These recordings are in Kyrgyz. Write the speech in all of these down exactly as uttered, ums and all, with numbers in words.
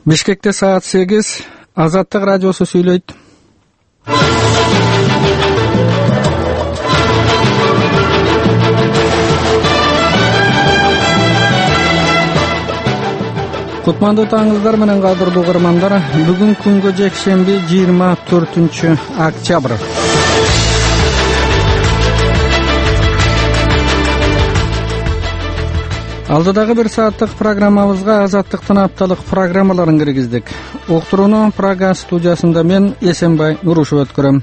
Бишкекте саат сегиз. Азаттык радиосу сүйлөйт. Кутмандуу таңыңыздар менен кадырлуу угармандар. Бүгүн күнгө жекшемби жыйырма төртүнчү октябрь. Алдыдагы бир сааттык программабызга Азаттыктын апталык программаларын киргиздик. Уктурууну Прага студиясында мен Эсенбай Нурушев өткөрөм.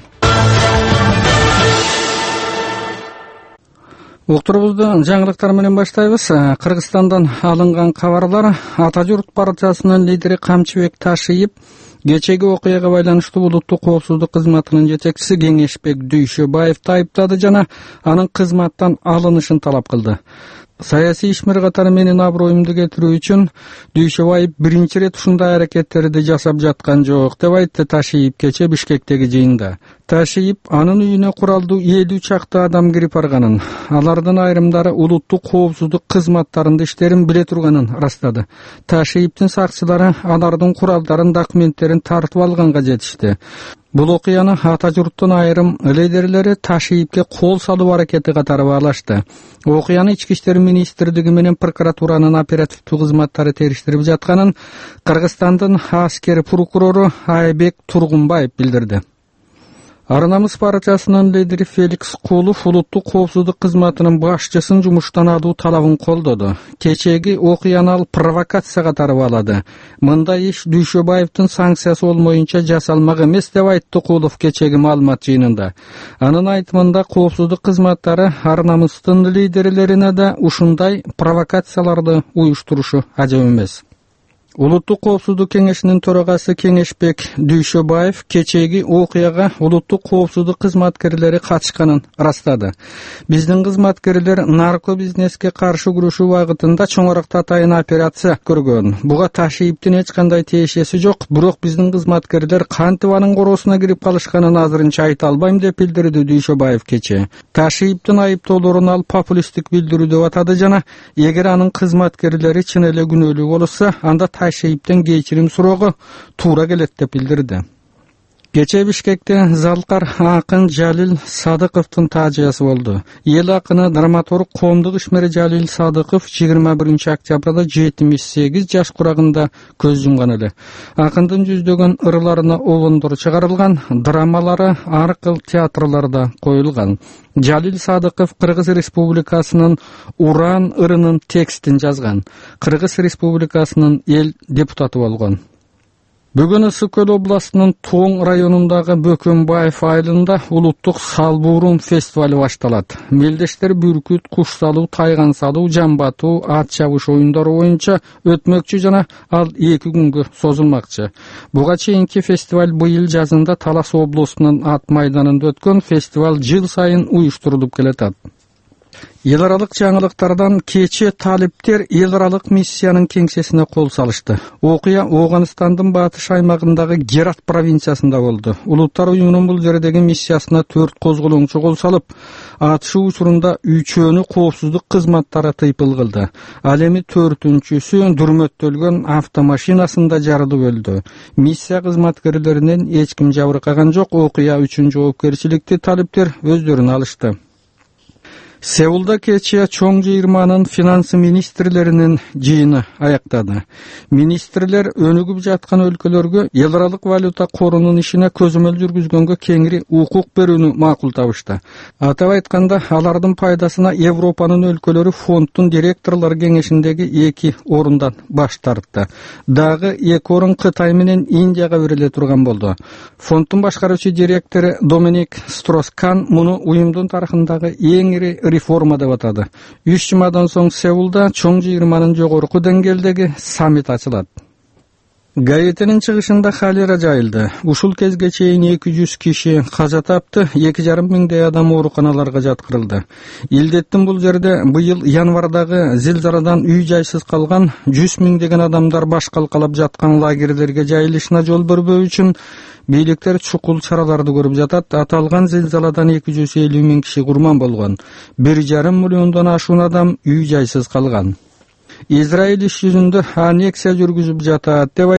Уктурубузду жаңылыктар менен баштайбыз. Кыргызстандан алынган кабарлар: Ата журт партиясынын лидери Камчыбек Ташиев кечеги окуяга байланыштуу улуттук коопсуздук кызматынын жетекчиси Кеңешбек Дүйшөбаевди айыптады жана анын кызматтан алынышын талап кылды. Саясий ишмер катары менин аброюмду кетирүү үчүн Дүйшөбаев биринчи ирет ушундай аракеттерди жасап жаткан жок деп айтты Ташиев кече Бишкектеги жыйында. Ташиев анын үйүнө куралдуу элүү чакты адам кирип барганын, алардын айрымдары улуттук коопсуздук кызматтарында иштерин биле турганын ырастады. Ташиевдин сакчылары алардын куралдарын, документтерин тартып алганга жетишти. Бул окуяны Ата журттун айрым лидерлери Ташиевге кол салуу аракети катары баалашты. Окуяны Ички иштер министрлиги менен прокуратуранын оперативдүү кызматтары териштирип жатканын Кыргызстандын аскер прокурору Айбек Тургунбаев билдирди. Арынамыз партиясынын лидери Феликс Кулов улуттук коопсуздук кызматынын башчысын жумуштан алуу талабын колдоду. Кечеги окуяны ал провокация катары баалады. Мындай иш Дүйшөбаевдин санкциясы болмоюнча жасалмак эмес деп айтты Кулов кечеги маалымат жыйынында. Анын айтымында коопсуздук кызматтары Арынамыздын лидерлерине да ушундай провокацияларды уюштурушу ажап эмес. Улуттук коопсуздук кеңешинин төрагасы Кеңешбек Дүйшөбаев кечеги окуяга улуттук коопсуздук кызматкерлери катышканын ырастады. Биздин кызматкерлер нарко бизнеске каршы күрөшүү багытында чоңорук атайын операция көргөн. Буга Ташиевдин эч кандай тиешеси жок, бирок биздин кызматкерлер кантип анын короосуна кирип калышканын азырынча айта албайм деп билдирди Дүйшөбаев кече. Ташиевдин айыптоолорун ал популисттик билдирүү деп атады жана эгер анын кызматкерлери чын эле күнөөлүү болса, анда Ташиевден кечирим суроого туура келет деп билдирди. Кече Бишкекте Залкар акын Жалил Садыковдун таажиясы болду. Эл акыны драматург коомдук ишмери Жалил Садыков жыйырма биринчи октябрда жетимиш сегиз жаш курагында көз жумган эле. Акындын жүздөгөн ырларына обондор чыгарылган, драмалары ар кыл театрларда коюлган. Жалил Садыков Кыргыз Республикасынын Уран ырынын текстин жазган. Кыргыз Республикасынын эл депутаты болгон. Бүгүн Ысык-Көл областынын Тоң районундагы Бөкөнбаев айылында улуттук салбуурун фестивали башталат. Мелдештер бүркүт, куш салуу, тайган салуу, жамбатуу, ат чабыш оюндары боюнча өтмөкчү жана ал эки күнгө созулмакчы. Буга чейинки фестиваль быйыл жазында Талас облусунун ат майданында өткөн фестиваль жыл сайын уюштурулуп келатат. Эл аралык жаңылыктардан кече талиптер эл аралык миссиянын кеңсесине кол салышты. Окуя Оганстандын батыш аймагындагы Герат провинциясында болду. Улуттар уюмунун бул жердеги миссиясына төрт козголоңчу кол салып, атышуу учурунда үчөөнү коопсуздук кызматтары тыйпыл кылды. Ал эми төртүнчүсү дүрмөттөлгөн автомашинасында жарылып өлдү. Миссия кызматкерлеринен эч ким жабыркаган жок. Окуя үчүн жоопкерчиликти талиптер өздөрүнө алышты. Сеулда кече чоң жыйырманын финансы министрлеринин жыйыны аяктады. Министрлер өнүгүп жаткан өлкөлөргө эл аралык валюта корунун ишине көзөмөл жүргүзгөнгө кеңири укук берүүнү макул табышты. Атап айтканда, алардын пайдасына Европанын өлкөлөрү фонддун директорлор кеңешиндеги эки орундан баш тартты. Дагы эки орун Кытай менен Индияга бериле турган болду. Фонддун башкаруучу директору Доминик Строскан муну уюмдун тарыхындагы эң ири реформа деп атады. Үч жумадан соң Сеулда чоң жыйырманын жогорку деңгээлдеги саммит ачылат. Гаитинин чыгышында холера жайылды. Ушул кезге чейин эки жүз киши каза тапты, эки жарым миңдей адам ооруканаларга жаткырылды. Илдеттин бул жерде быйыл январдагы зилзаладан үй жайсыз калган жүз миңдеген адамдар баш калкалап жаткан лагерлерге жайылышына жол бербөө үчүн бийликтер чукул чараларды көрүп жатат. Аталган зилзаладан эки жүз элүү миң киши курман болгон. бир жарым миллиондон ашуун адам үй жайсыз калган. Израиль иш жүзүндө аннексия жүргүзүп жатат деп